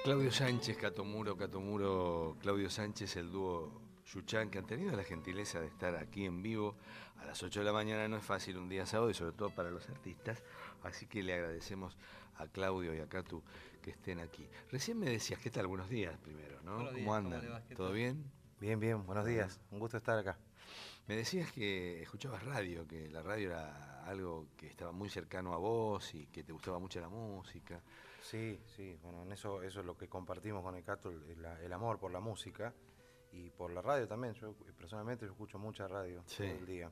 Claudio Sánchez, Catomuro, Claudio Sánchez, el dúo Yuchán, que han tenido la gentileza de estar aquí en vivo a las 8 de la mañana. No es fácil un día sábado y sobre todo para los artistas, así que le agradecemos a Claudio y a Catu que estén aquí. Recién me decías, ¿qué tal? Buenos días primero, ¿no? Buenos días, ¿Cómo andan? ¿Todo bien? Bien, bien, buenos días, un gusto estar acá. Me decías que escuchabas radio, que la radio era algo que estaba muy cercano a vos y que te gustaba mucho la música. Sí, bueno, en eso es lo que compartimos con el Cato, el amor por la música y por la radio también. Yo personalmente escucho mucha radio todo el día.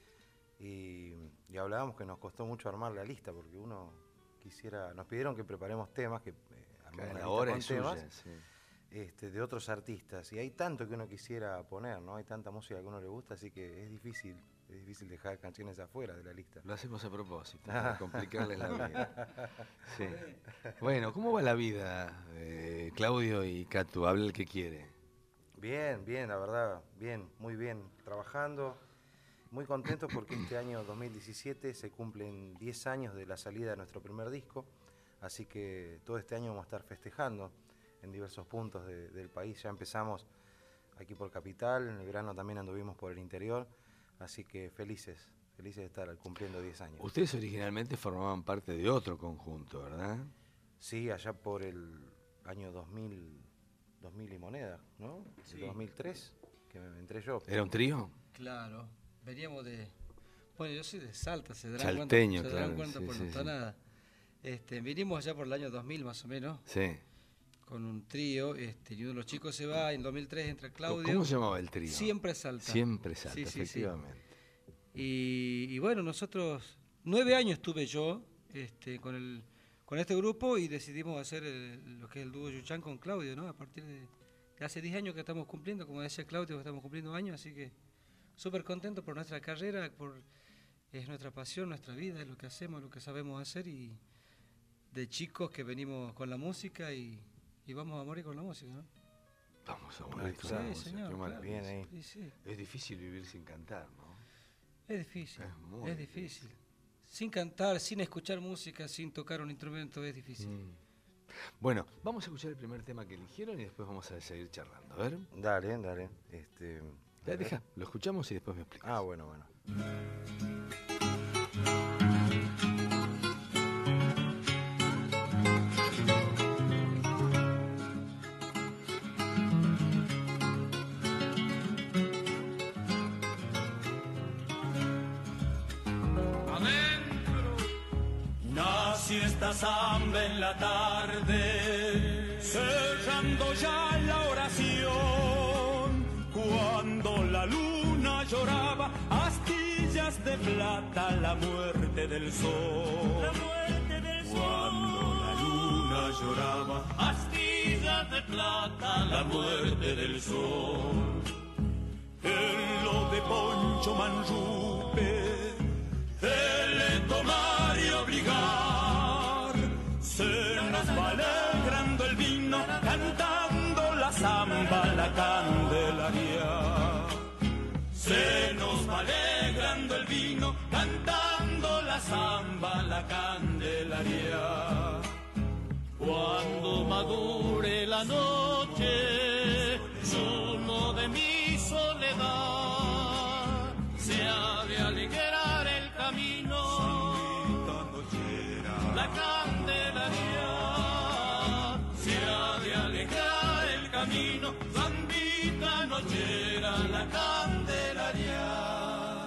Y hablábamos que nos costó mucho armar la lista porque uno quisiera, nos pidieron que preparemos temas, que armemos la hora con temas suya, sí. De otros artistas. Y hay tanto que uno quisiera poner, ¿no? Hay tanta música que a uno le gusta, así que es difícil dejar canciones afuera de la lista. Lo hacemos a propósito, para complicarles la vida. Sí. Bueno, ¿cómo va la vida, Claudio y Catu? Habla el que quiere. Bien, la verdad, bien, muy bien, trabajando, muy contentos porque este año 2017 se cumplen 10 años de la salida de nuestro primer disco, así que todo este año vamos a estar festejando en diversos puntos del país. Ya empezamos aquí por Capital, en el verano también anduvimos por el interior, así que felices de estar cumpliendo 10 años. Ustedes originalmente formaban parte de otro conjunto, ¿verdad? Sí, allá por el año 2000 y moneda, ¿no? Sí. 2003, que me entré yo. ¿Era un trío? Claro, veníamos de... Bueno, yo soy de Salta, se darán Salteño, cuenta, claro, cuenta sí, por sí, nuestra nada. Vinimos allá por el año 2000 más o menos. Sí. Con un trío, y uno de los chicos se va, en 2003 entra Claudio. ¿Cómo se llamaba el trío? Siempre Salta. Siempre Salta, sí, efectivamente. Sí. Y bueno, nosotros, 9 años estuve yo con este grupo y decidimos hacer lo que es el dúo Yuchán con Claudio, ¿no? A partir de hace 10 años que estamos cumpliendo, como decía Claudio, que estamos cumpliendo años, así que súper contentos por nuestra carrera, es nuestra pasión, nuestra vida, es lo que hacemos, lo que sabemos hacer, y de chicos que venimos con la música y vamos a morir con la música, ¿no? Vamos a morir con la música. Señor, qué maravilla. Bien ahí. Sí. Es difícil vivir sin cantar, ¿no? Es difícil, Es difícil. Sin cantar, sin escuchar música, sin tocar un instrumento, es difícil. Bueno, vamos a escuchar el primer tema que eligieron y después vamos a seguir charlando. A ver. Dale. Deja, lo escuchamos y después me explicas. Ah, bueno. Esta samba en la tarde, cerrando ya la oración, cuando la luna lloraba, astillas de plata, la muerte del sol. La muerte del sol. Cuando la luna lloraba, astillas de plata, la muerte del sol. En lo de Poncho Manrupe, el tomar y obligar, se nos va alegrando el vino, cantando la samba, la candelaria. Se nos va alegrando el vino, cantando la samba, la candelaria. Cuando madure la noche, solo de mi soledad, se ha de alegrar el camino, la candelaria, se ha de alegrar el camino, zambita nochera, la candelaria.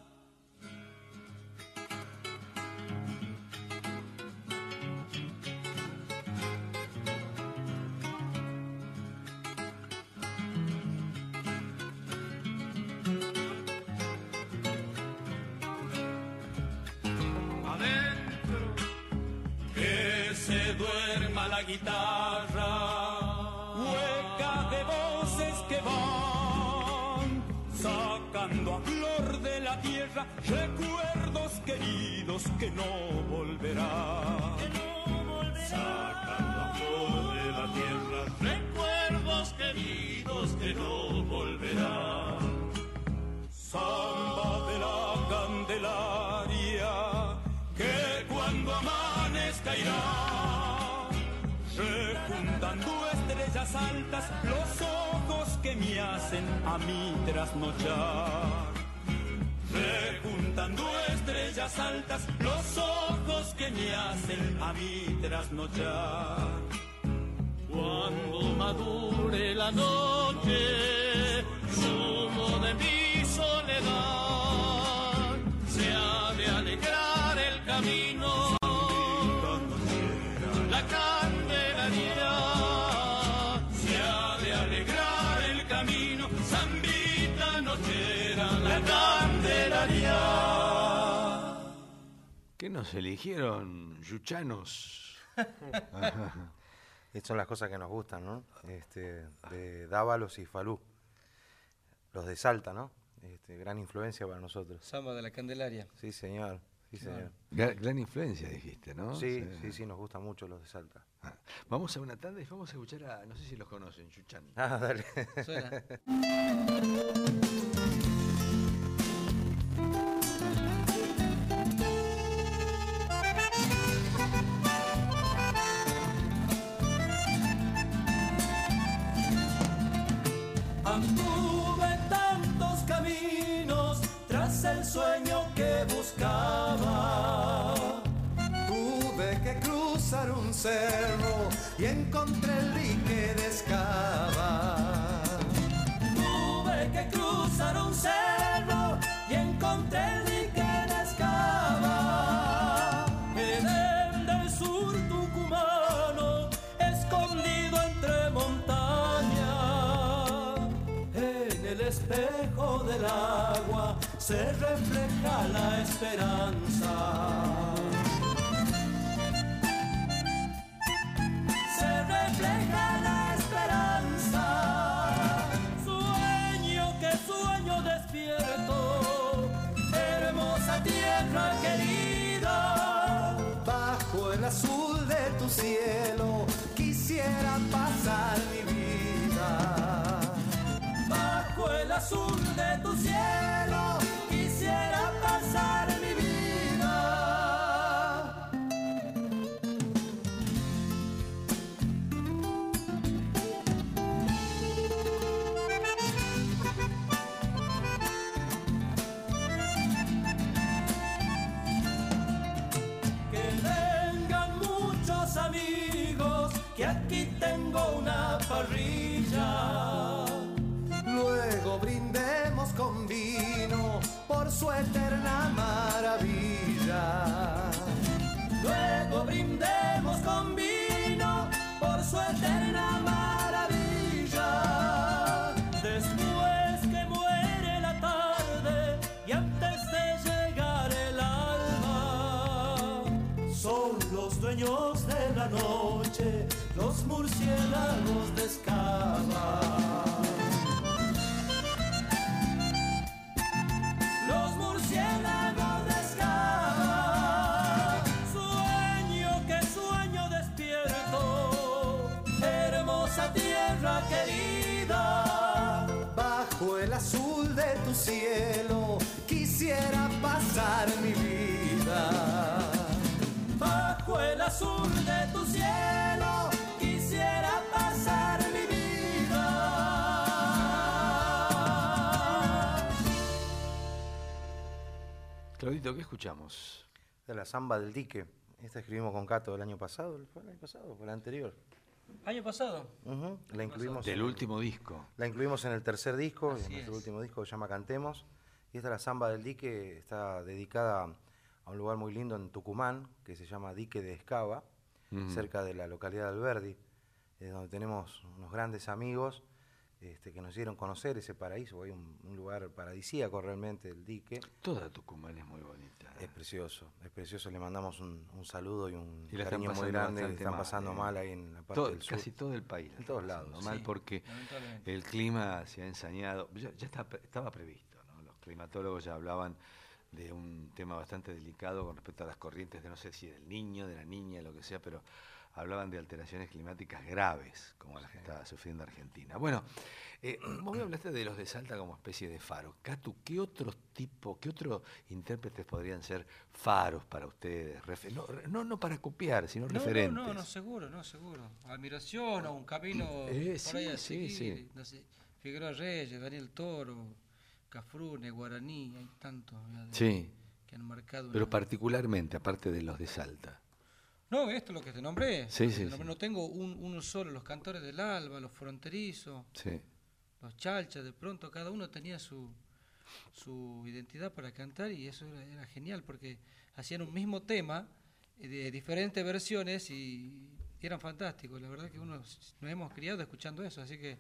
Se duerma la guitarra, hueca de voces que van sacando a flor de la tierra recuerdos queridos que no volverán. Sacando a flor de la tierra recuerdos queridos que no volverán. Samba de la Candelaria, que cuando amanezca irá rejuntando estrellas altas, los ojos que me hacen a mí trasnochar. Rejuntando estrellas altas, los ojos que me hacen a mí trasnochar. Cuando madure la noche, sumo de mi soledad, se ha de alegrar el camino, la candelaria, se ha de alegrar el camino, zambita nochera, la candelaria. ¿Qué nos eligieron, yuchanos? Estas son las cosas que nos gustan, ¿no? De Dávalos y Falú. Los de Salta, ¿no? Gran influencia para nosotros. Samba de la Candelaria. Sí, señor. Sí, señor. Gran influencia, dijiste, ¿no? Sí, nos gustan mucho los de Salta. Vamos a una tanda y vamos a escuchar a, no sé si los conocen, Yuchán. Ah, dale. Suena. Anduve tantos caminos tras el sueño que buscaba. Tuve que cruzar un cerro y encontré el dique de Escava. Tuve que cruzar un cerro y encontré el dique de Escava. Edén del sur tucumano, escondido entre montañas. En el espejo del agua se refleja la esperanza. Se refleja la esperanza. Sueño que sueño despierto, hermosa tierra querida. Bajo el azul de tu cielo quisiera pasar mi vida. Bajo el azul de tu cielo quisiera pasar mi vida. Que vengan muchos amigos, que aquí tengo una parrilla. Luego brindemos con vino por su eterna maravilla. Luego brindemos con vino por su eterna maravilla. Después que muere la tarde y antes de llegar el alba, son los dueños de la noche, los murciélagos de Escava. Los murciélagos de Escava. Sueño que sueño despierto, hermosa tierra querida. Bajo el azul de tu cielo quisiera pasar mi vida. Bajo el azul de tu cielo quisiera pasar mi vida. Claudito, ¿qué escuchamos? De la Zamba del Dique. Esta escribimos con Cato el año pasado. ¿Fue el año pasado o fue el anterior? Año pasado. La incluimos Del último disco. La incluimos en el tercer disco, Así en nuestro es. último disco que se llama Cantemos. Y esta, la Zamba del Dique, está dedicada a un lugar muy lindo en Tucumán, que se llama Dique de Escava, cerca de la localidad de Alberdi, donde tenemos unos grandes amigos que nos hicieron conocer ese paraíso. Hay un lugar paradisíaco realmente, el Dique. Toda Tucumán es muy bonita. Es precioso, le mandamos un saludo y un Y la están cariño muy pasando grande. bastante Están mal, pasando mal ahí en la parte del sur. Casi todo el país. la En está todos pasando lados, mal sí. porque Lamentablemente. el clima se ha ensañado. Ya estaba previsto, ¿no? Los climatólogos ya hablaban de un tema bastante delicado con respecto a las corrientes de no sé si del niño, de la niña, lo que sea, pero hablaban de alteraciones climáticas graves, como las que estaba sufriendo Argentina. Bueno, vos me hablaste de los de Salta como especie de faros. Catu, ¿qué otros intérpretes podrían ser faros para ustedes? No para copiar, sino referentes. No, seguro. Admiración o un camino por ahí a seguir. Sí. No sé, Figueroa Reyes, Daniel Toro, Cafrune, Guaraní, hay tantos que han marcado. Pero particularmente, aparte de los de Salta. No, esto es lo que te nombré. Sí. No tengo uno solo, los Cantores del Alba, los Fronterizos, los Chalchas, de pronto cada uno tenía su identidad para cantar y eso era genial porque hacían un mismo tema de diferentes versiones y eran fantásticos. La verdad que nos hemos criado escuchando eso, así que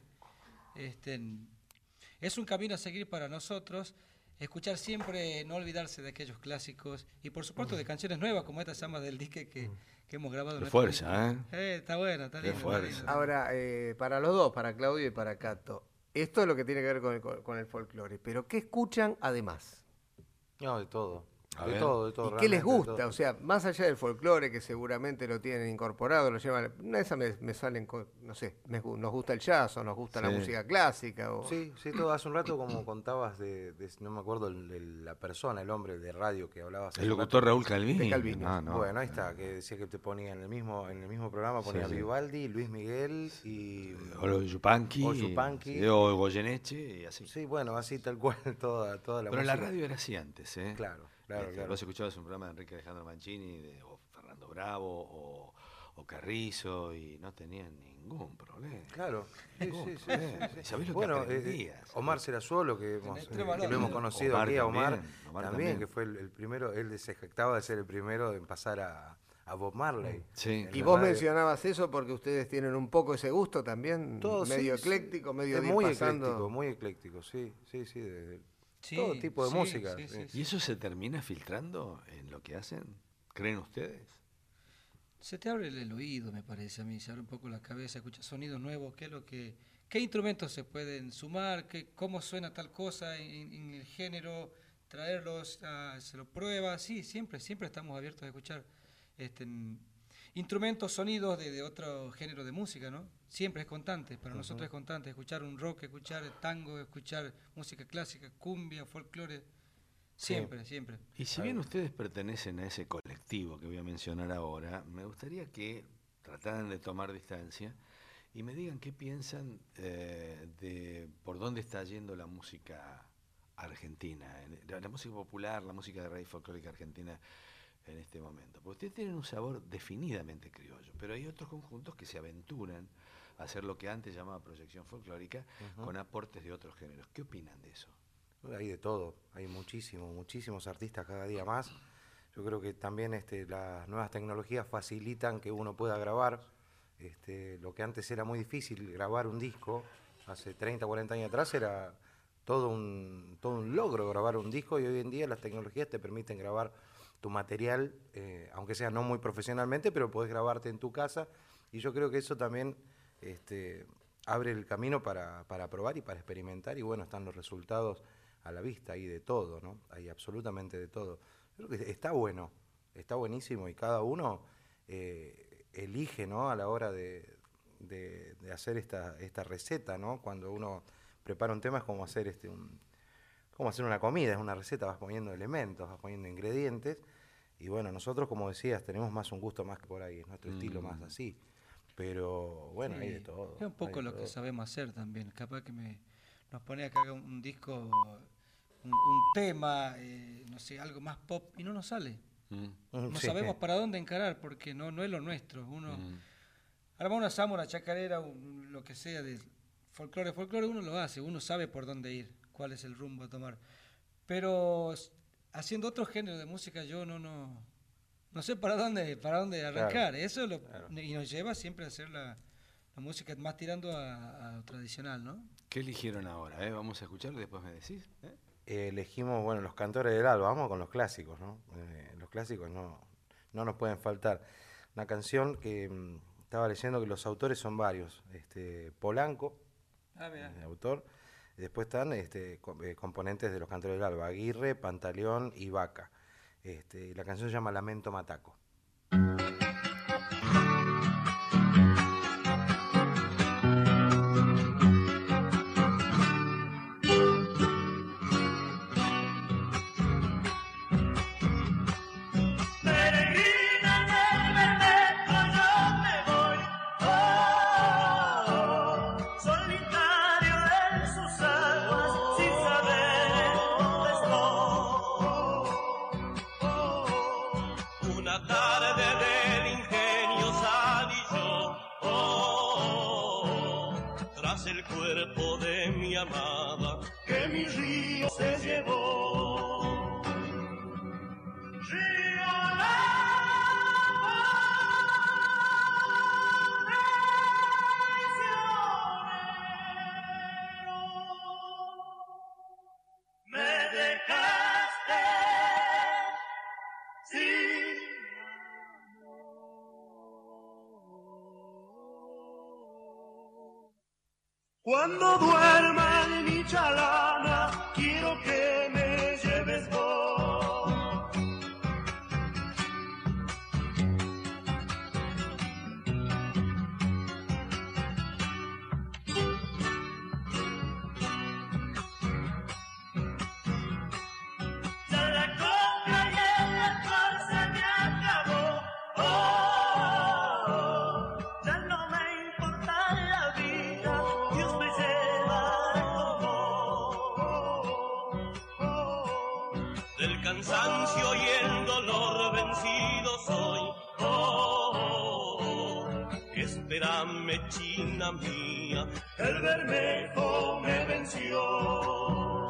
es un camino a seguir para nosotros. Escuchar siempre, no olvidarse de aquellos clásicos y por supuesto de canciones nuevas como esta llama del disque que hemos grabado. De fuerza, está bueno, está lindo. Fuerza. Ahora, para los dos, para Claudio y para Cato, esto es lo que tiene que ver con el folclore, pero ¿qué escuchan además? No, de todo. A De ver. todo. ¿Y qué les realmente, gusta? de todo. O sea, más allá del folclore, que seguramente lo tienen incorporado, lo llevan. Una de esas me salen, no sé, nos gusta el jazz o nos gusta la música clásica. O... Sí, todo. Hace un rato, como contabas no me acuerdo la persona, el hombre de radio que hablabas. El locutor Raúl Calvini. De Calvini. No. Bueno, ahí está, que decía que te ponía en el mismo programa, ponía Vivaldi, Luis Miguel y... O Yupanqui. O Goyeneche y así. Sí, bueno, así tal cual toda la Pero música. la radio era así antes, ¿eh? Claro. Vos escuchabas un programa de Enrique Alejandro Mancini, o Fernando Bravo, o Carrizo, y no tenían ningún problema. Claro. Sí. ¿Sabés lo Bueno, que aprendías? Omar Serazuelo, que lo hemos conocido Omar aquí, a Omar también. que fue el primero, él se jactaba de ser el primero en pasar a Bob Marley. Sí. Y vos mencionabas eso porque ustedes tienen un poco ese gusto también, Todo, medio sí, ecléctico, medio es de ir muy pasando. muy ecléctico, sí, de Sí, todo tipo de sí, música. sí. ¿Y eso se termina filtrando en lo que hacen? ¿Creen ustedes? Se te abre el oído, me parece a mí, se abre un poco la cabeza, escuchas sonidos nuevos, qué instrumentos se pueden sumar, cómo suena tal cosa en el género, traerlos, se lo prueba, sí, siempre estamos abiertos a escuchar instrumentos, sonidos de otro género de música, ¿no? Siempre es constante, para nosotros es constante, escuchar un rock, escuchar tango, escuchar música clásica, cumbia, folclore, siempre. Y si bien ustedes pertenecen a ese colectivo que voy a mencionar ahora, me gustaría que trataran de tomar distancia y me digan qué piensan de por dónde está yendo la música argentina, la música popular, la música de raíz folclórica argentina en este momento. Porque ustedes tienen un sabor definidamente criollo, pero hay otros conjuntos que se aventuran a hacer lo que antes llamaba proyección folclórica con aportes de otros géneros. ¿Qué opinan de eso? Hay de todo, hay muchísimos artistas cada día más. Yo creo que también las nuevas tecnologías facilitan que uno pueda grabar. Lo que antes era muy difícil, grabar un disco, hace 30, 40 años atrás era todo un logro grabar un disco, y hoy en día las tecnologías te permiten grabar tu material, aunque sea no muy profesionalmente, pero podés grabarte en tu casa, y yo creo que eso también abre el camino para probar y para experimentar, y bueno, están los resultados a la vista, hay de todo, ¿no? Hay absolutamente de todo. Yo creo que está bueno, está buenísimo, y cada uno elige, ¿no? A la hora de hacer esta receta, ¿no? Cuando uno prepara un tema es como hacer como hacer una comida, es una receta, vas poniendo elementos, vas poniendo ingredientes, y bueno, nosotros, como decías, tenemos más un gusto más que por ahí, es nuestro estilo más así, pero bueno, hay de todo. Es un poco lo que sabemos hacer también, capaz que nos pone acá un disco, un tema, no sé, algo más pop, y no nos sale. No sabemos para dónde encarar, porque no es lo nuestro. Uno arma una samba, una chacarera, lo que sea de folclore, uno lo hace, uno sabe por dónde ir, cuál es el rumbo a tomar. Pero haciendo otro género de música yo no sé para dónde arrancar. Claro, eso y nos lleva siempre a hacer la música más tirando a lo tradicional, ¿no? ¿Qué eligieron ahora? Vamos a escucharlo y después me decís. Elegimos, bueno, los Cantores del Alba, vamos con los clásicos, ¿no? Los clásicos no nos pueden faltar. Una canción que estaba leyendo que los autores son varios. Polanco, el autor, Después están componentes de los Cantores del Alba, Aguirre, Pantaleón y Vaca. La canción se llama Lamento Mataco. Que mi río se llevó. Río me dejaste sin cuando duerma en mi chalana, quiero que me lleves vos. Ya la coca y el alcohol se me acabó. Oh, ya no me importa la vida. Dios me llevará como del cansancio y el dolor vencido soy. Espérame, china mía, el Bermejo me venció.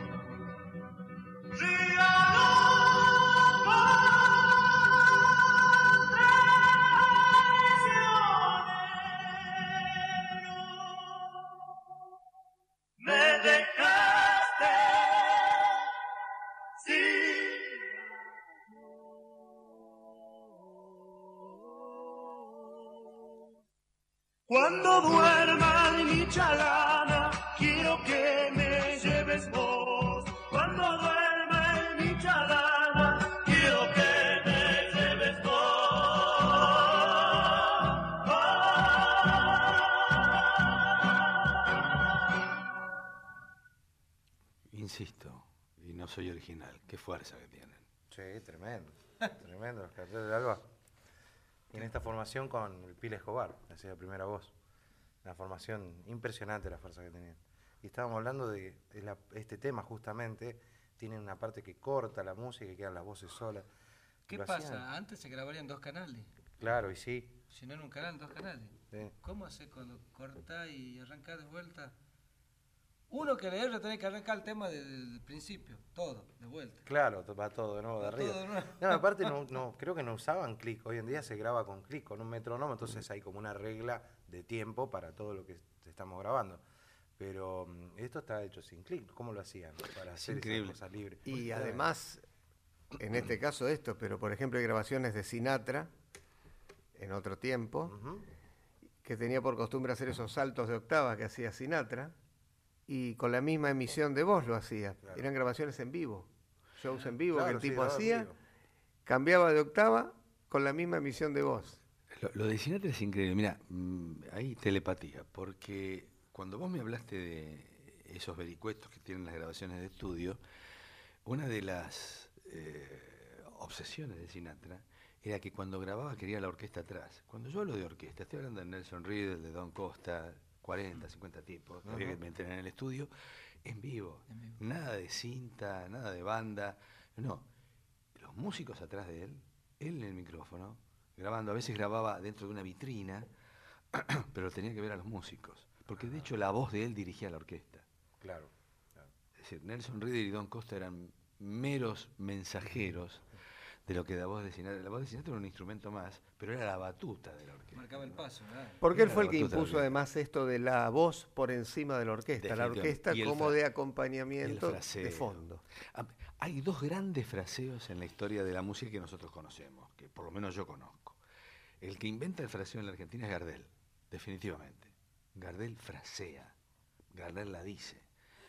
Me dejaste sin cuando duerma en mi chalana, quiero que me lleves vos. Cuando duerma en mi chalana, quiero que me lleves vos. Insisto, y no soy original, qué fuerza que tienen. Sí, tremendo. Tremendo, los Cantores del Alba. Y en esta formación con el Pila Escobar, hacía la primera voz. Una formación impresionante la fuerza que tenían. Y estábamos hablando de este tema justamente, tiene una parte que corta la música y quedan las voces solas. ¿Qué Lo pasa? hacían. Antes se grabarían 2 canales. Claro, y sí. Si no en un canal, 2 canales. Sí. ¿Cómo haces cuando cortás y arrancás de vuelta? Uno que leer tiene que arrancar el tema desde el principio, todo, de vuelta. Claro, va todo de nuevo de Va arriba. todo de nuevo. No, aparte creo que no usaban clic. Hoy en día se graba con clic, con un metrónomo, entonces hay como una regla de tiempo para todo lo que estamos grabando. Pero esto está hecho sin clic. ¿Cómo lo hacían para hacer increíble. esas cosas libres? Y además, en este caso esto, pero por ejemplo hay grabaciones de Sinatra, en otro tiempo, Ujú. que tenía por costumbre hacer esos saltos de octava que hacía Sinatra, y con la misma emisión de voz lo hacía. Claro. Eran grabaciones en vivo, shows en vivo Claro, que el sí, tipo grababa en hacía, vivo. cambiaba de octava con la misma emisión de voz. Lo de Sinatra es increíble. Mira, hay telepatía, porque cuando vos me hablaste de esos vericuetos que tienen las grabaciones de estudio, una de las obsesiones de Sinatra era que cuando grababa quería la orquesta atrás. Cuando yo hablo de orquesta, estoy hablando de Nelson Riddle, de Don Costa, 40, 50 tipos, había que meter en el estudio, en vivo. Nada de cinta, nada de banda, no. Los músicos atrás de él en el micrófono, grabando. A veces grababa dentro de una vitrina, pero tenía que ver a los músicos, porque de hecho la voz de él dirigía la orquesta. Claro. Es decir, Nelson Riddle y Don Costa eran meros mensajeros de lo que la voz de Sinatra. La voz de Sinatra era un instrumento más, pero era la batuta de la orquesta. Marcaba el paso, ¿verdad? Porque él Era fue la el que batuta impuso de la además esto de la voz por encima de la orquesta, la Definitivamente. orquesta Y el como fra- de y el acompañamiento fraseo. de fondo. Hay dos grandes fraseos en la historia de la música que nosotros conocemos, que por lo menos yo conozco. El que inventa el fraseo en la Argentina es Gardel, definitivamente. Gardel frasea, Gardel la dice.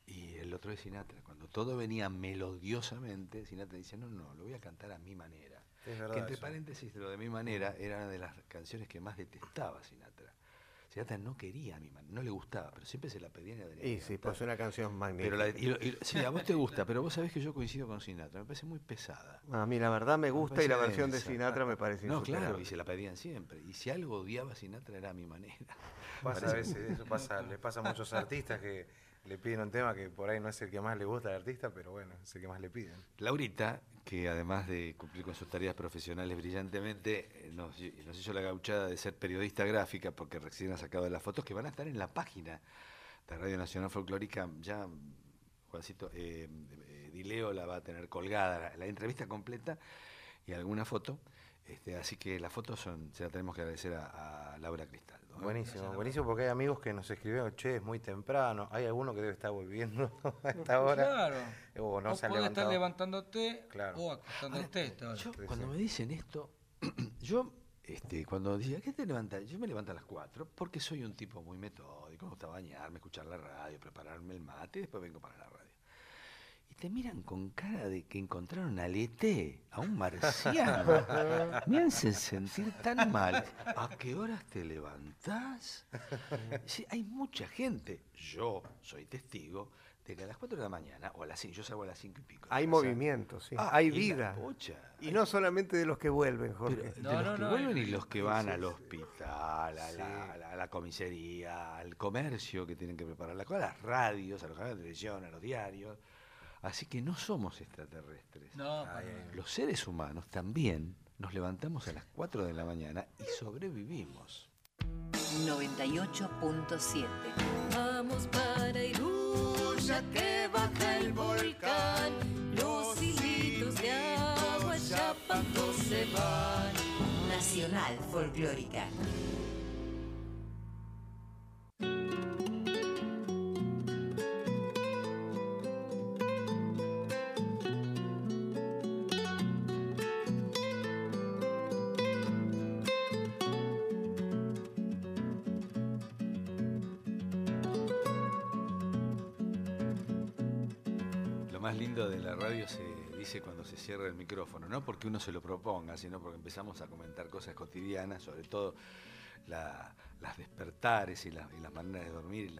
Y el otro es Sinatra. Cuando todo venía melodiosamente, Sinatra dice, no, lo voy a cantar a mi manera. Es verdad, Que entre eso. paréntesis, lo de mi manera era una de las canciones que más detestaba Sinatra. Sinatra no quería a mi manera, no le gustaba, pero siempre se la pedían y Adrián. Y sí, pues una canción magnífica. Pero sí, a vos te gusta, pero vos sabés que yo coincido con Sinatra, me parece muy pesada. A mí la verdad me gusta y la parece versión de densa. Sinatra me parece No, insuperable. claro, y se la pedían siempre. Y si algo odiaba a Sinatra era a mi manera. Pasa a veces, eso pasa, le pasa a muchos artistas que le piden un tema que por ahí no es el que más le gusta al artista, pero bueno, es el que más le piden. Laurita, que además de cumplir con sus tareas profesionales brillantemente, nos hizo la gauchada de ser periodista gráfica, porque recién ha sacado las fotos que van a estar en la página de Radio Nacional Folclórica. Ya, Juancito, Dileo la va a tener colgada, la entrevista completa y alguna foto. Así que las fotos se las tenemos que agradecer a Laura Cristaldo. Buenísimo, buenísimo, porque hay amigos que nos escribieron, che, es muy temprano, hay alguno que debe estar volviendo a esta hora. Claro. O no o se ha puede estar levantado. levantándote Claro. o acostándote. esta hora. Yo, Sí, cuando sí. me dicen esto, yo, cuando decía, ¿qué te levantas? Yo me levanto a las 4 porque soy un tipo muy metódico, me gusta bañarme, escuchar la radio, prepararme el mate y después vengo para la radio. Y te miran con cara de que encontraron al ET, a un marciano. Me hacen sentir tan mal. ¿A qué horas te levantás? Sí, hay mucha gente, yo soy testigo, de que a las 4 de la mañana, o a las 5, yo salgo a las 5 y pico. de Hay casa. movimiento, sí. Hay y la vida. pocha. Y no solamente de los que vuelven, Jorge. Pero de No, los que no, vuelven no, y los que van sí, al sí. hospital, a la comisaría, al comercio que tienen que preparar la cosa, a las radios, a los canales de televisión, a los diarios. Así que no somos extraterrestres. No, Ay, ay, Los seres humanos también nos levantamos a las 4 de la mañana y sobrevivimos. 98.7. Vamos para Iruya que baja el volcán. Los hilitos de agua chapando se van. Nacional Folclórica. Lo más lindo de la radio se dice cuando se cierra el micrófono, no porque uno se lo proponga, sino porque empezamos a comentar cosas cotidianas, sobre todo las despertares y las maneras de dormir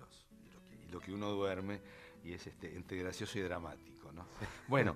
y lo que uno duerme, y es entre gracioso y dramático, ¿no? Bueno,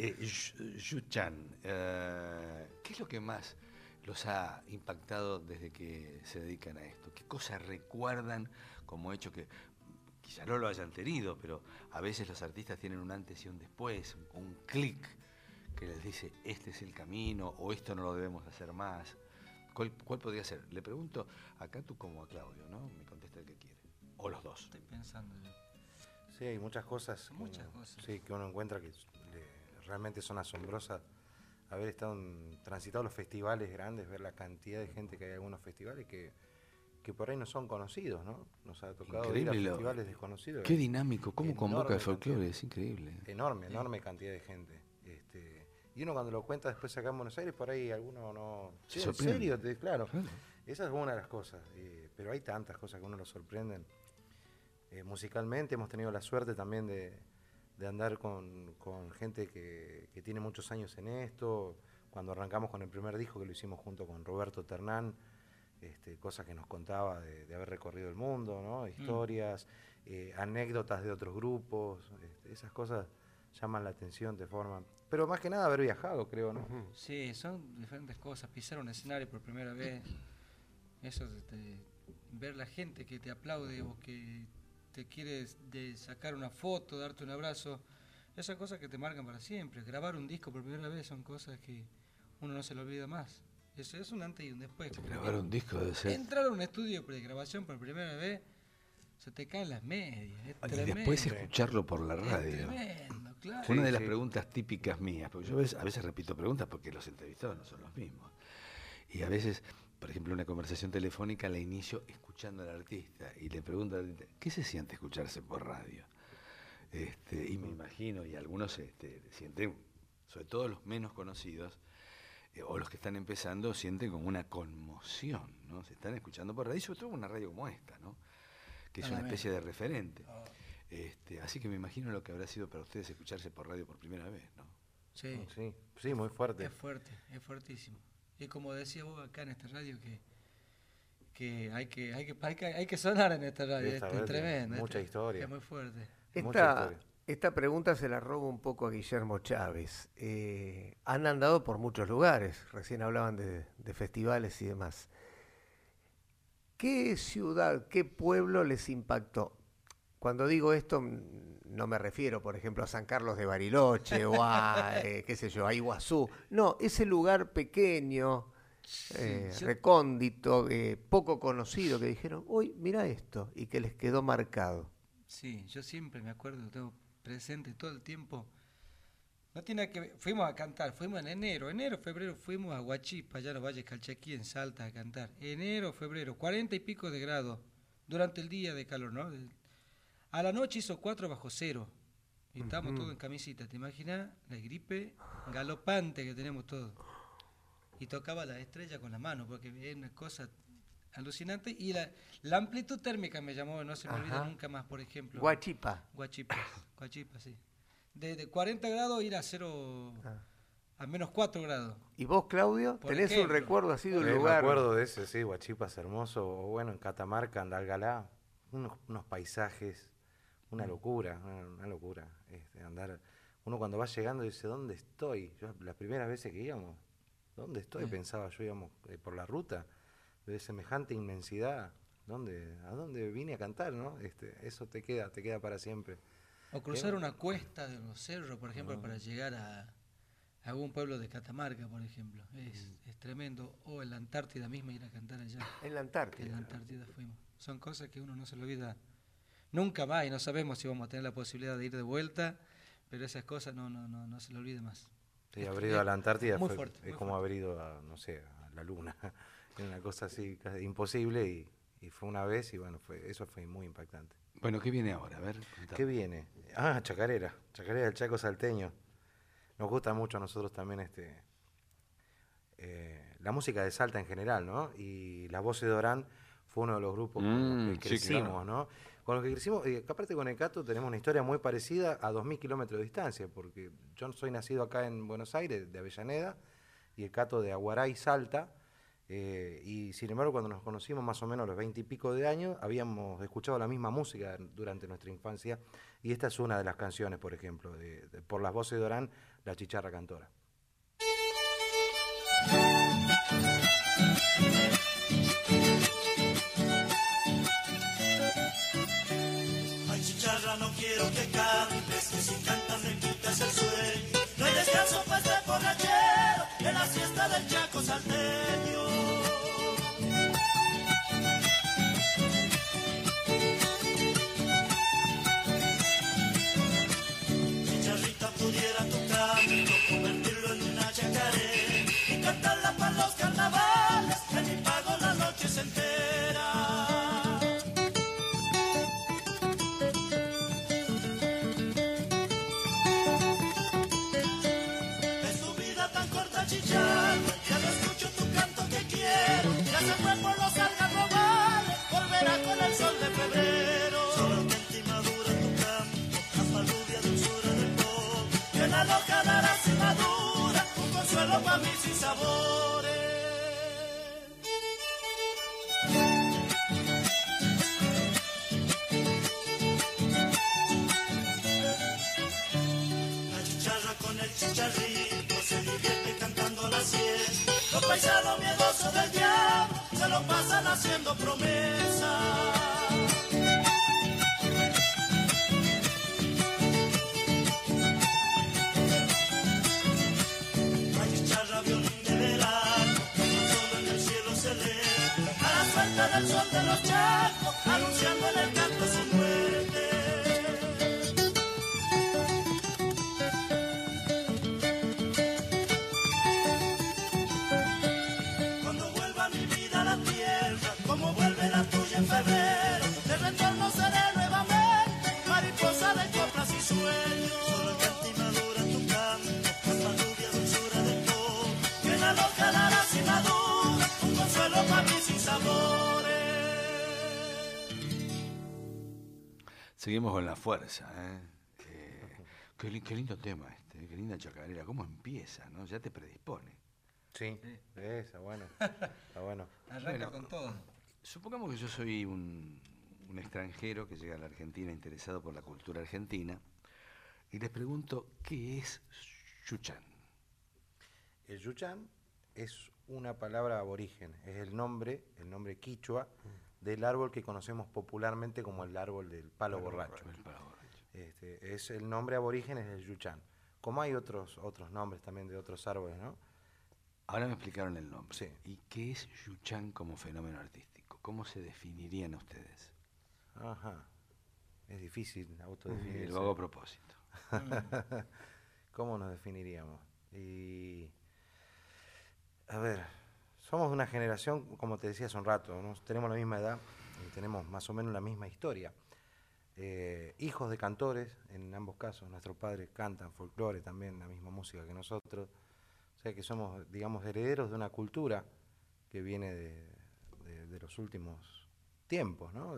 Yu-chan, ¿qué es lo que más los ha impactado desde que se dedican a esto? ¿Qué cosas recuerdan como hecho que quizá no lo hayan tenido, pero a veces los artistas tienen un antes y un después, un clic que les dice, este es el camino, o esto no lo debemos hacer más? ¿Cuál podría ser? Le pregunto acá tú como a Claudio, ¿no? Me contesta el que quiere. O los dos. Estoy pensando yo. Sí, hay muchas cosas, Muchas cosas. Sí, que uno encuentra que realmente son asombrosas. Haber estado transitado los festivales grandes, ver la cantidad de gente que hay en algunos festivales que por ahí no son conocidos, ¿no? Nos ha tocado ir a Increíble festivales desconocidos. Qué dinámico, cómo convoca el Enorme folclore, cantidad. es increíble. Enorme cantidad de gente. Y uno cuando lo cuenta después acá en Buenos Aires, por ahí alguno no... Se "Sí, ¿en sorprende. serio?". Claro. Claro. Esa es una de las cosas. Pero hay tantas cosas que uno lo sorprenden. Musicalmente hemos tenido la suerte también de andar con gente que tiene muchos años en esto. Cuando arrancamos con el primer disco, que lo hicimos junto con Roberto Ternán, cosas que nos contaba de haber recorrido el mundo, ¿no? Historias, anécdotas de otros grupos, esas cosas llaman la atención, te forman. Pero más que nada haber viajado, creo, ¿no? Sí, son diferentes cosas. Pisar un escenario por primera vez, eso ver la gente que te aplaude o que te quiere sacar una foto, darte un abrazo, esas cosas que te marcan para siempre. Grabar un disco por primera vez son cosas que uno no se lo olvida más. Eso es un antes y un después. Grabar un disco debe ser... Entrar a un estudio de grabación por primera vez, se te caen las medias. Es Y tremendo. después escucharlo por la Es radio. tremendo, claro. Una de Sí, las sí. preguntas típicas mías, porque yo a veces repito preguntas porque los entrevistados no son los mismos. Y a veces, por ejemplo, una conversación telefónica la inicio escuchando al artista y le pregunto al artista, ¿qué se siente escucharse por radio? Y me imagino, y algunos sienten, sobre todo los menos conocidos, o los que están empezando, sienten como una conmoción, ¿no? Se están escuchando por radio, y sobre todo una radio como esta, ¿no? Que es una especie de referente. Así que me imagino lo que habrá sido para ustedes escucharse por radio por primera vez, ¿no? Sí, Sí, muy fuerte. es fuerte, es fuertísimo. Y como decía vos acá en esta radio, que hay que sonar en esta radio, Esta es vez, tremendo. mucha historia. Es muy fuerte. Mucha historia. Esta pregunta se la robo un poco a Guillermo Chávez. Han andado por muchos lugares, recién hablaban de festivales y demás. ¿Qué ciudad, qué pueblo les impactó? Cuando digo esto, no me refiero, por ejemplo, a San Carlos de Bariloche o a, qué sé yo, a Iguazú. No, ese lugar pequeño, recóndito, poco conocido, que dijeron, uy, mira esto, y que les quedó marcado. Sí, yo siempre me acuerdo, lo tengo presente todo el tiempo. No tiene nada que ver, fuimos a cantar, fuimos en enero, febrero, fuimos a Huachipa, allá en los Valles Calchaquí, en Salta, a cantar. Enero, febrero, 40 y pico de grados, durante el día de calor, ¿no? A la noche hizo 4 bajo cero, y estábamos todos en camisita, ¿te imaginas? La gripe galopante que tenemos todos. Y tocaba la estrella con la mano, porque es una cosa alucinante, y la amplitud térmica me llamó, no se me olvida nunca más, por ejemplo. Huachipa, sí. De 40 grados ir a cero, a menos 4 grados. ¿Y vos, Claudio, Por tenés ejemplo. un recuerdo así de un Me lugar? acuerdo de ese, sí, Huachipa es hermoso. O bueno, en Catamarca, Andalgalá, unos paisajes, una locura. Andar. Uno cuando va llegando dice, ¿dónde estoy? Yo, las primeras veces que íbamos, ¿dónde estoy? Pensaba yo, íbamos por la ruta, de semejante inmensidad. ¿A dónde vine a cantar, no? Eso te queda para siempre. O cruzar una cuesta de los cerros, por ejemplo, para llegar a algún pueblo de Catamarca, por ejemplo. Es tremendo. O en la Antártida misma ir a cantar allá. En la Antártida. En la Antártida fuimos. Son cosas que uno no se le olvida nunca más, y no sabemos si vamos a tener la posibilidad de ir de vuelta, pero esas cosas no se le olvide más. Sí, haber ido a la Antártida muy es fuerte. como haber ido a, no sé, a la Luna. Era una cosa así casi imposible y fue una vez y bueno, eso fue muy impactante. Bueno, ¿qué viene ahora? A ver. ¿Qué viene? Chacarera del Chaco salteño. Nos gusta mucho a nosotros también la música de Salta en general, ¿no? Y La Voces de Orán fue uno de los grupos con los que crecimos, sí, claro. ¿no? Con los que crecimos, y aparte con el Cato tenemos una historia muy parecida a 2000 kilómetros de distancia, porque yo soy nacido acá en Buenos Aires, de Avellaneda, y el Cato de Aguaray, Salta, y sin embargo cuando nos conocimos más o menos a los 20 y pico de años, habíamos escuchado la misma música durante nuestra infancia, y esta es una de las canciones, por ejemplo, por Las Voces de Orán, La Chicharra Cantora. Ay, chicharra, no quiero que cantes, que si cantas me quitas el sueño. No hay descanso pues de borrachero en la siesta del Chaco salteño. Chicharrita pudiera tu canto, convertirlo en una chacarera y cantarla para los carnavales, que ni pago las noches enteras. Chicharra, ya no escucho tu canto que quiero, ya se fue por los algarrobales, volverá con el sol de febrero. Solo que madura tu canto, la palubia dulzura del pop, que la loca dará sin madura, un consuelo para mí sin sabores. La chicharra con el chicharrito se divierte cantando la siesta. Los paisanos miedosos del diablo se lo pasan haciendo promesas. La chicharra violín de verano, solo en el cielo celeste, a la suelta del sol de los chacos, anunciando en el canto su muerte. Como vuelve la tuya en febrero, de retorno seré nuevamente, mariposa de coplas y sueños. Solo canta y madura tu canto, con la rubia dulzura del pop, que la loca dará sin madura, un consuelo para mí sin sabores. Seguimos con la fuerza, ¿eh? Qué lindo tema qué linda chacarera, cómo empieza, ¿no? Ya te predispone. Sí, está bueno. Está bueno. Arranca con todo. Supongamos que yo soy un extranjero que llega a la Argentina interesado por la cultura argentina y les pregunto, ¿qué es Yuchán? El Yuchán es una palabra aborigen, es el nombre quichua del árbol que conocemos popularmente como el árbol del palo borracho. Es el nombre aborigen, es el Yuchán. Como hay otros nombres también de otros árboles, ¿no? Ahora me explicaron el nombre. Sí. ¿Y qué es Yuchán como fenómeno artístico? ¿Cómo se definirían ustedes? Ajá. Es difícil autodefinirse. Lo hago a propósito. ¿Cómo nos definiríamos? A ver, somos de una generación, como te decía hace un rato, ¿no? Tenemos la misma edad y tenemos más o menos la misma historia. Hijos de cantores, en ambos casos, nuestros padres cantan folclore también, la misma música que nosotros. O sea que somos, digamos, herederos de una cultura que viene de los últimos tiempos, ¿no?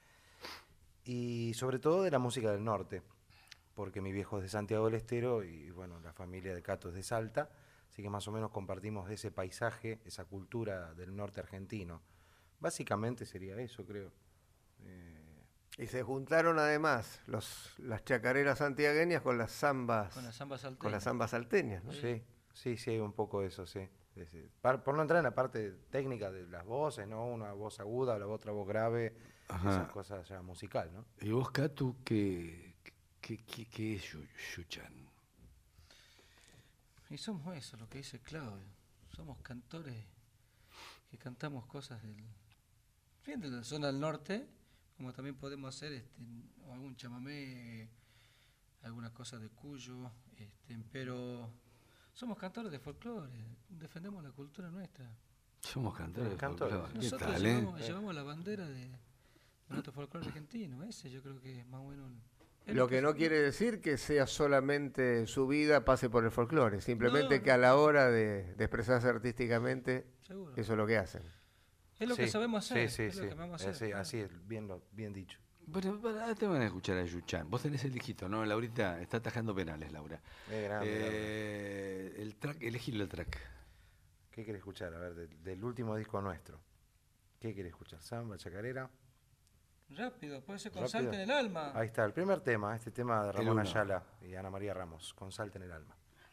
Y sobre todo de la música del norte, porque mi viejo es de Santiago del Estero y bueno, la familia de Cato es de Salta, así que más o menos compartimos ese paisaje, esa cultura del norte argentino. Básicamente sería eso, creo. Y se juntaron además las chacareras santiagueñas con las zambas. Con las zambas salteñas. Con las zambas salteñas, ¿no? Sí, hay un poco de eso, sí. Por no entrar en la parte técnica de las voces, ¿no? Una voz aguda, la otra voz grave, esas cosas ya musical, ¿no? ¿Y vos, Catu, qué es Yuchán? Y somos eso, lo que dice Claudio. Somos cantores que cantamos cosas de la zona del norte, como también podemos hacer algún chamamé, algunas cosas de Cuyo, pero somos cantores de folclore, defendemos la cultura nuestra. Somos cantores de folclore. Nosotros llevamos la bandera de nuestro folclore argentino, ese yo creo que es más o menos... Lo que no quiere decir que sea solamente su vida pase por el folclore, simplemente que a la hora de expresarse artísticamente, seguro, eso es lo que hacen. Es lo que sabemos hacer. Sí, lo que vamos a hacer. Así es, bien dicho. Pero te van a escuchar a Yuchán. Vos tenés el hijito, ¿no? Laurita está atajando penales, Laura. Grande, el track, elegile el track. ¿Qué querés escuchar? A ver, del último disco nuestro. ¿Qué querés escuchar? ¿Samba, chacarera? Rápido, puede ser con Salta en el alma. Ahí está, el primer tema, este tema de Ramón Ayala y Ana María Ramos, con Salta en el alma.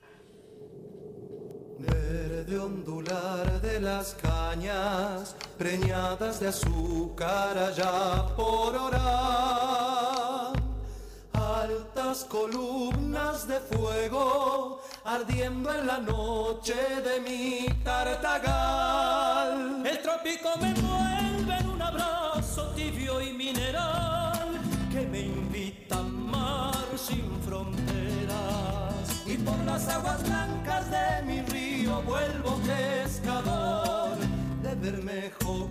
Verde ondular de las cañas, preñadas de azúcar allá por Orán. Altas columnas de fuego ardiendo en la noche de mi Tartagal. El trópico me envuelve en un abrazo tibio y mineral que me invita a mar sin fronteras. Y por las aguas blancas de mi río vuelvo pescador de Bermejo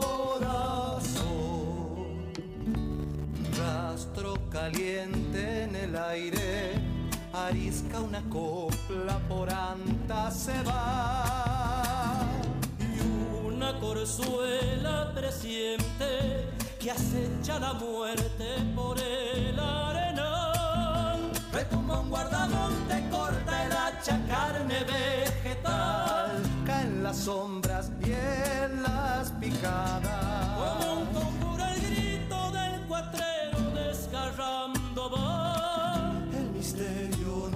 corazón. Rastro caliente en el aire, arisca una copla por anta se va. Y una corzuela presiente que acecha la muerte por el arenal. Retumba un guardamonte, corta el hacha, carne vegetal, caen las sombras y en las picadas. Como un conjuro el grito del cuatrero desgarrando va. El misterio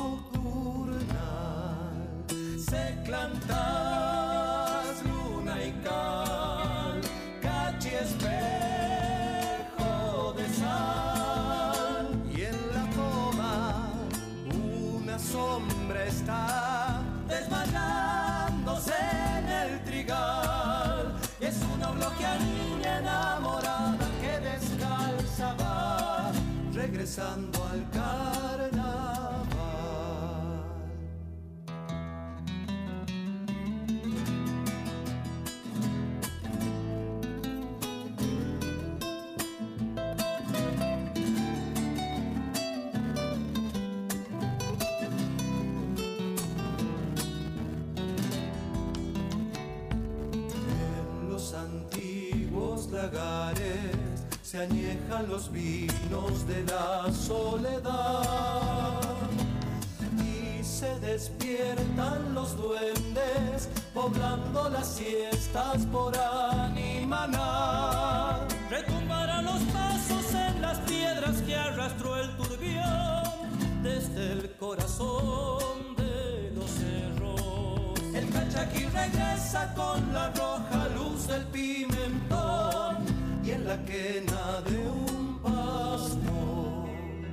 nocturnal, se clantas luna y cal, cachi espejo de sal. Y en la toma una sombra está desmayándose en el trigal. Y es una bloquea niña enamorada que descalza va regresando al carnaval. En los antiguos lagares se añejan los vinos de la soledad y se despiertan los duendes poblando las siestas por Animaná. Retumbarán los pasos en las piedras que arrastró el turbión desde el corazón de los cerros. El cachaquí regresa con la roja luz del pimentón y en la quena de un pastor.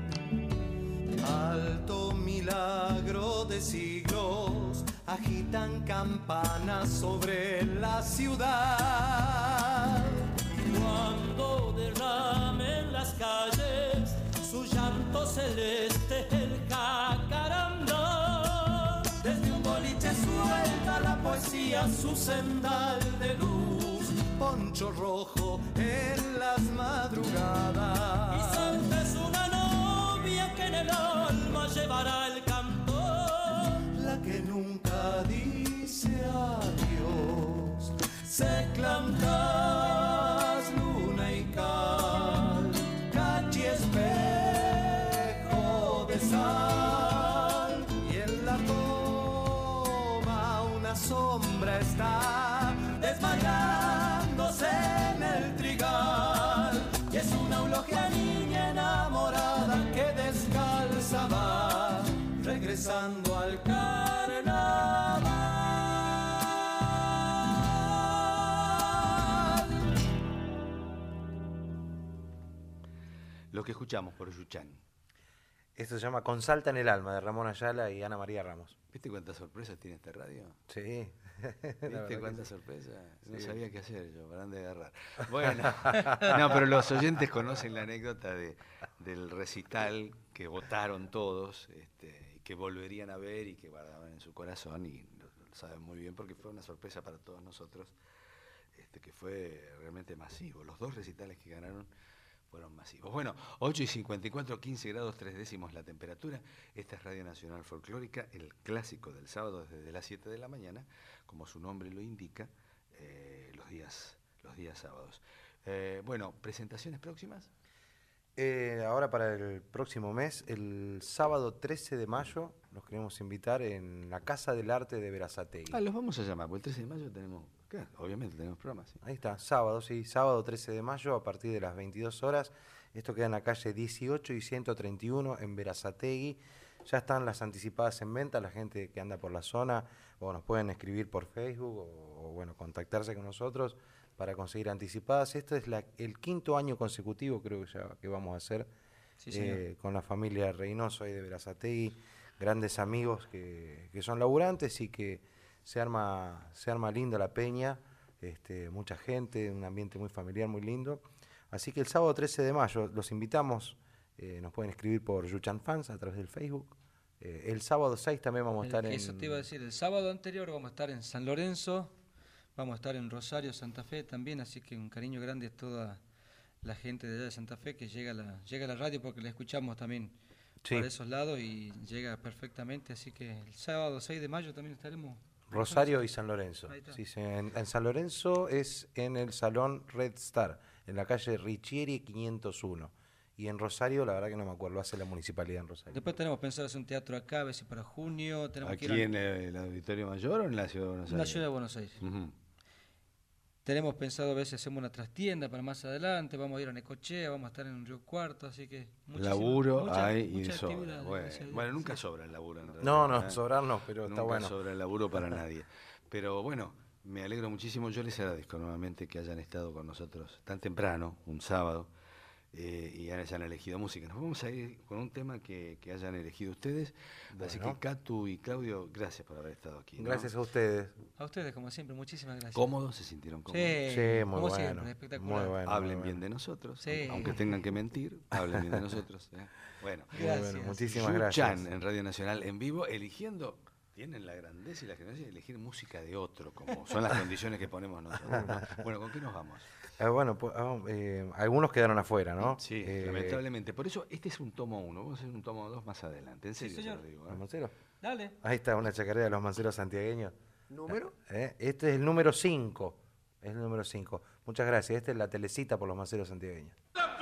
Alto milagro de siglos, agitan campanas sobre la ciudad. Cuando derramen las calles su llanto celeste el jacarandá. Desde un boliche suelta la poesía su sendal de luz, poncho rojo en las madrugadas. Y Santa es una novia que en el alma llevará el canto, la que nunca dice adiós. Se clantas luna y cal, cachi espejo de sal, y en la toma una sombra está desmayándose en el trigal, y es una eulogia niña enamorada que descalza va regresando al carnaval. Lo que escuchamos por Yuchán. Esto se llama Con Salta en el alma, de Ramón Ayala y Ana María Ramos. ¿Viste cuántas sorpresas tiene esta radio? Sí. ¿Viste cuántas sorpresas? No sabía qué hacer yo, paran de agarrar. Bueno, no, pero los oyentes conocen la anécdota del recital que votaron todos, y que volverían a ver y que guardaban en su corazón, y lo saben muy bien porque fue una sorpresa para todos nosotros, que fue realmente masivo. Los dos recitales que ganaron fueron masivos. Bueno, 8:54, 15 grados 3 décimos la temperatura. Esta es Radio Nacional Folclórica, el clásico del sábado desde las 7 de la mañana, como su nombre lo indica, los días sábados. Bueno, ¿presentaciones próximas? Ahora para el próximo mes, el sábado 13 de mayo, los queremos invitar en la Casa del Arte de Berazategui. Los vamos a llamar, porque el 13 de mayo tenemos... Claro, obviamente tenemos programas. ¿Sí? Ahí está, sábado 13 de mayo a partir de las 22 horas. Esto queda en la calle 18 y 131 en Berazategui. Ya están las anticipadas en venta, la gente que anda por la zona, o nos pueden escribir por Facebook o bueno, contactarse con nosotros para conseguir anticipadas. Esto es el quinto año consecutivo, creo que ya que vamos a hacer, sí, con la familia Reynoso ahí de Berazategui, grandes amigos que son laburantes y que se arma linda la peña, mucha gente, un ambiente muy familiar, muy lindo. Así que el sábado 13 de mayo los invitamos, nos pueden escribir por Yuchan Fans a través del Facebook. El sábado 6 también vamos a estar Eso te iba a decir, el sábado anterior vamos a estar en San Lorenzo, vamos a estar en Rosario, Santa Fe también, así que un cariño grande a toda la gente de allá de Santa Fe que llega a la radio porque la escuchamos también por esos lados y llega perfectamente, así que el sábado 6 de mayo también estaremos... Rosario y San Lorenzo. Sí, en San Lorenzo es en el Salón Red Star, en la calle Richieri 501. Y en Rosario, la verdad que no me acuerdo, lo hace la municipalidad en Rosario. Después tenemos pensado hacer un teatro acá, a ver si para junio. Tenemos ¿Aquí en el Auditorio Mayor o en la Ciudad de Buenos Aires? En la Ciudad de Buenos Aires. Uh-huh. Tenemos pensado a ver si hacemos una trastienda para más adelante, vamos a ir a Necochea, vamos a estar en Río Cuarto, así que... Laburo hay y sobra. Bueno, nunca sobra el laburo. En realidad, no, sobrar no, pero nunca está bueno. Nunca sobra el laburo para nadie. Pero bueno, me alegro muchísimo, yo les agradezco nuevamente que hayan estado con nosotros tan temprano, un sábado, y hayan elegido música. Nos vamos a ir con un tema que hayan elegido ustedes. Bueno. Así que Catu y Claudio, gracias por haber estado aquí, ¿no? Gracias a ustedes. A ustedes, como siempre, muchísimas gracias. ¿Cómodos? ¿Se sintieron cómodos? Sí, muy como bueno. Siempre, espectacular. Muy bueno. Hablen bien de nosotros, sí, aunque tengan que mentir, hablen bien de nosotros. Bueno, gracias. Muchísimas gracias. Yuchan en Radio Nacional en vivo, eligiendo... Tienen la grandeza y la generosidad de elegir música de otro, como son las condiciones que ponemos nosotros, ¿no? Bueno, ¿con qué nos vamos? Bueno, pues, algunos quedaron afuera, ¿no? Sí, lamentablemente. Por eso este es un tomo 1, vamos a hacer un tomo 2 más adelante. En serio, sí, señor. Te lo digo. ¿Los manceros? Dale. Ahí está, una chacarera de los manceros santiagueños. ¿Número? Este es el número 5. Es el número 5. Muchas gracias. Esta es la telecita por los manceros santiagueños.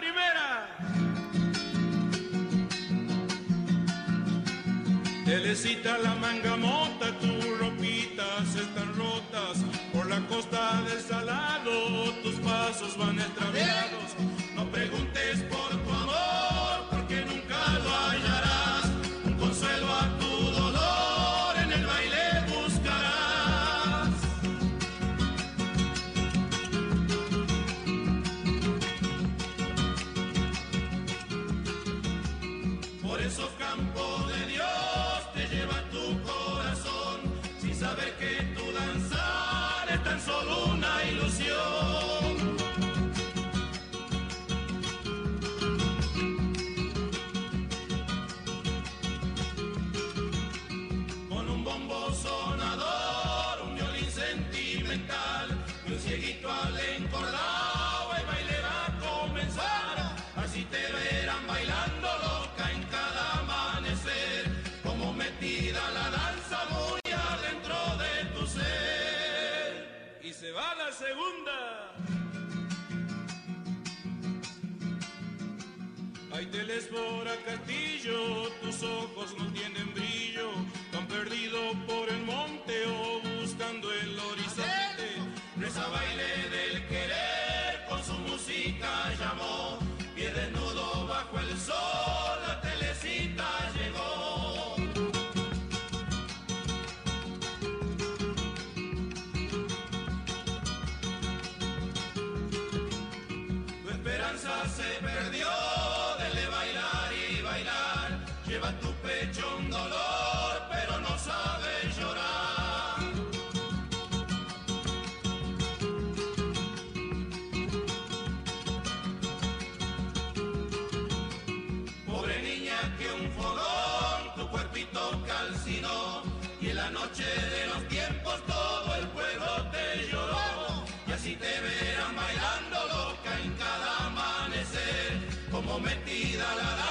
Telecita, la manga mota, tus ropitas están rotas. Por la costa del Salado, tus pasos van extraviados. No preguntes por tu amor, porque nunca lo hallarás. Un consuelo a tu dolor, en el baile buscarás. Por esos campos de Dios saber que tu danzar es tan solo una ilusión. Con un bombo sonador, un violín sentimental y un cieguito al encordado, el baile va a comenzar. Así te verán bailando loca en cada amanecer, como metida la danza muy y se va la segunda. Ay, Telesfora Castillo, tus ojos no tienen brillo, tan perdido por el monte o buscando el horizonte. Reza baile del querer, con su música llamó, pie desnudo bajo el sol, la Telecita llegó. Se perdió, dele bailar y bailar. Lleva en tu pecho un dolor, pero no sabe llorar. Pobre niña que un fogón tu cuerpito calcinó, y en la noche de los tiempos todo el pueblo te lloró. Y así te verán bailando loca en cada amanecer, como metida la